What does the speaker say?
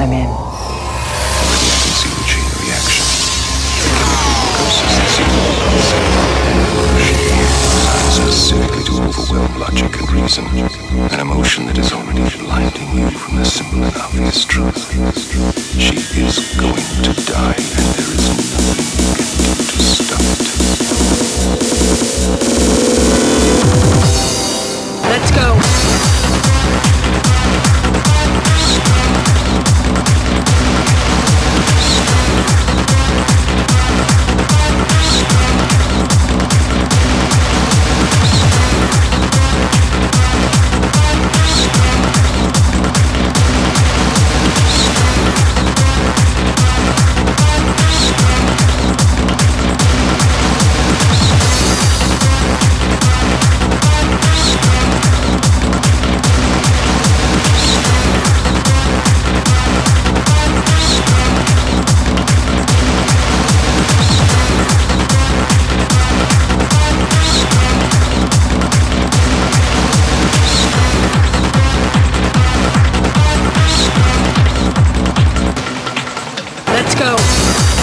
I'm in. Already I can see the chain reaction. Curses that seem an emotion designed specifically to overwhelm logic and reason. An emotion that is already blinding you from the simple and obvious truth. She is going to die, and there is nothing you can do to stop it. Let's go. Let's go.